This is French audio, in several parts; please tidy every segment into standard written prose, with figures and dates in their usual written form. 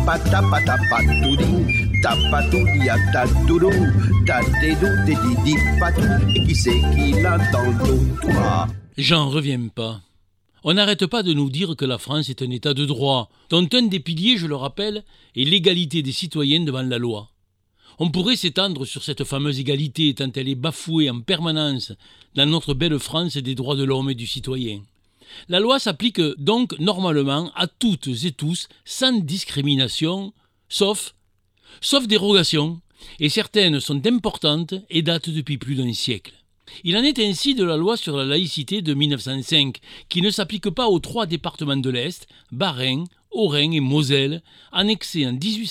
tapatapatapatouding, tapatoudiatatoudou, tatédou-tédidi-patou, et qui c'est qui l'a dans le dos, toi? J'en reviens pas. On n'arrête pas de nous dire que la France est un état de droit, dont un des piliers, je le rappelle, est l'égalité des citoyens devant la loi. On pourrait s'étendre sur cette fameuse égalité tant elle est bafouée en permanence dans notre belle France des droits de l'homme et du citoyen. La loi s'applique donc normalement à toutes et tous sans discrimination, sauf dérogation, et certaines sont importantes et datent depuis plus d'un siècle. Il en est ainsi de la loi sur la laïcité de 1905, qui ne s'applique pas aux 3 départements de l'Est, Bas-Rhin, Haut-Rhin et Moselle, annexés en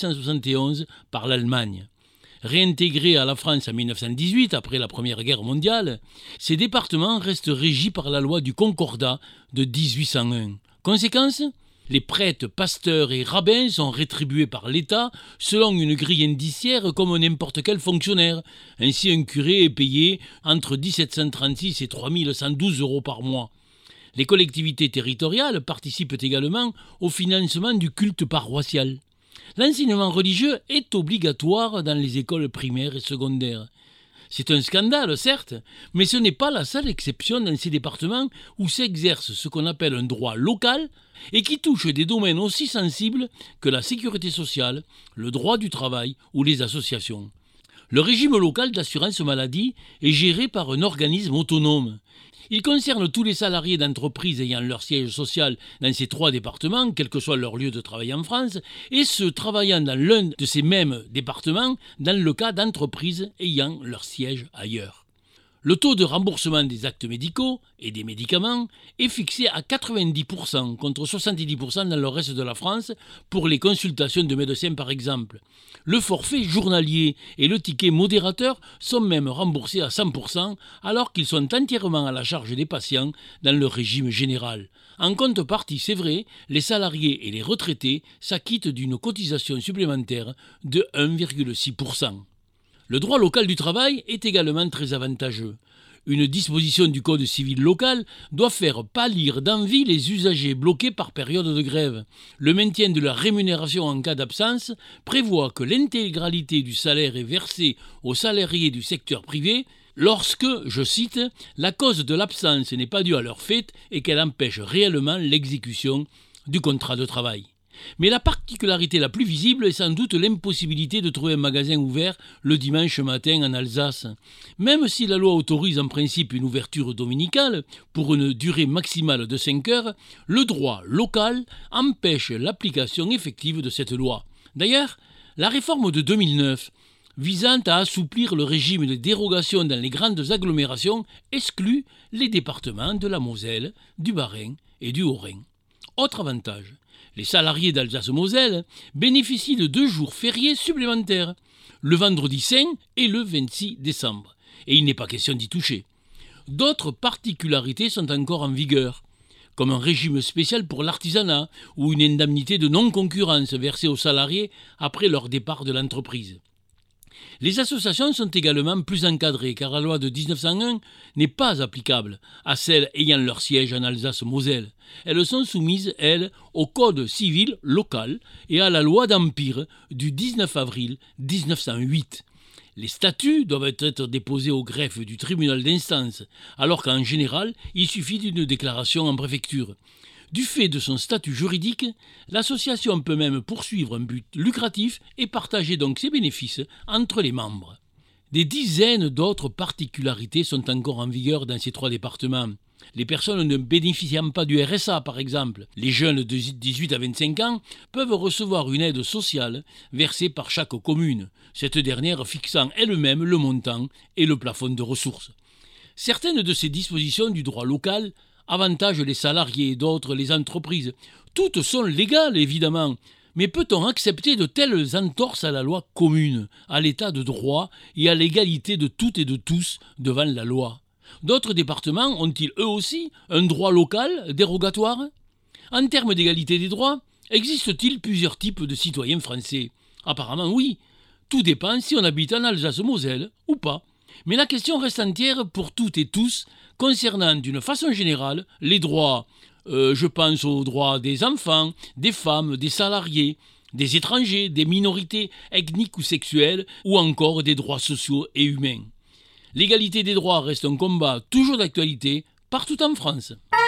1871 par l'Allemagne. Réintégrés à la France en 1918, après la Première Guerre mondiale, ces départements restent régis par la loi du Concordat de 1801. Conséquence ? Les prêtres, pasteurs et rabbins sont rétribués par l'État selon une grille indiciaire comme n'importe quel fonctionnaire. Ainsi, un curé est payé entre 1736 et 3112 € par mois. Les collectivités territoriales participent également au financement du culte paroissial. L'enseignement religieux est obligatoire dans les écoles primaires et secondaires. C'est un scandale, certes, mais ce n'est pas la seule exception dans ces départements où s'exerce ce qu'on appelle un droit local et qui touche des domaines aussi sensibles que la sécurité sociale, le droit du travail ou les associations. Le régime local d'assurance maladie est géré par un organisme autonome. Il concerne tous les salariés d'entreprises ayant leur siège social dans ces 3 départements, quel que soit leur lieu de travail en France, et ceux travaillant dans l'un de ces mêmes départements dans le cas d'entreprises ayant leur siège ailleurs. Le taux de remboursement des actes médicaux et des médicaments est fixé à 90% contre 70% dans le reste de la France pour les consultations de médecins par exemple. Le forfait journalier et le ticket modérateur sont même remboursés à 100% alors qu'ils sont entièrement à la charge des patients dans le régime général. En contrepartie, c'est vrai, les salariés et les retraités s'acquittent d'une cotisation supplémentaire de 1,6%. Le droit local du travail est également très avantageux. Une disposition du Code civil local doit faire pâlir d'envie les usagers bloqués par période de grève. Le maintien de la rémunération en cas d'absence prévoit que l'intégralité du salaire est versée aux salariés du secteur privé lorsque, je cite, « la cause de l'absence n'est pas due à leur fait et qu'elle empêche réellement l'exécution du contrat de travail ». Mais la particularité la plus visible est sans doute l'impossibilité de trouver un magasin ouvert le dimanche matin en Alsace. Même si la loi autorise en principe une ouverture dominicale pour une durée maximale de 5 heures, le droit local empêche l'application effective de cette loi. D'ailleurs, la réforme de 2009 visant à assouplir le régime de dérogation dans les grandes agglomérations exclut les départements de la Moselle, du Bas-Rhin et du Haut-Rhin. Autre avantage, les salariés d'Alsace-Moselle bénéficient de 2 jours fériés supplémentaires, le vendredi saint et le 26 décembre. Et il n'est pas question d'y toucher. D'autres particularités sont encore en vigueur, comme un régime spécial pour l'artisanat ou une indemnité de non-concurrence versée aux salariés après leur départ de l'entreprise. Les associations sont également plus encadrées car la loi de 1901 n'est pas applicable à celles ayant leur siège en Alsace-Moselle. Elles sont soumises, elles, au Code civil local et à la loi d'Empire du 19 avril 1908. Les statuts doivent être déposés au greffe du tribunal d'instance, alors qu'en général, il suffit d'une déclaration en préfecture. Du fait de son statut juridique, l'association peut même poursuivre un but lucratif et partager donc ses bénéfices entre les membres. Des dizaines d'autres particularités sont encore en vigueur dans ces 3 départements. Les personnes ne bénéficiant pas du RSA, par exemple, les jeunes de 18 à 25 ans, peuvent recevoir une aide sociale versée par chaque commune, cette dernière fixant elle-même le montant et le plafond de ressources. Certaines de ces dispositions du droit local avantagent les salariés, d'autres les entreprises. Toutes sont légales, évidemment, mais peut-on accepter de telles entorses à la loi commune, à l'état de droit et à l'égalité de toutes et de tous devant la loi ? D'autres départements ont-ils eux aussi un droit local dérogatoire ? En termes d'égalité des droits, existe-t-il plusieurs types de citoyens français ? Apparemment oui. Tout dépend si on habite en Alsace-Moselle ou pas. Mais la question reste entière pour toutes et tous concernant d'une façon générale les droits, je pense aux droits des enfants, des femmes, des salariés, des étrangers, des minorités ethniques ou sexuelles, ou encore des droits sociaux et humains. L'égalité des droits reste un combat toujours d'actualité partout en France.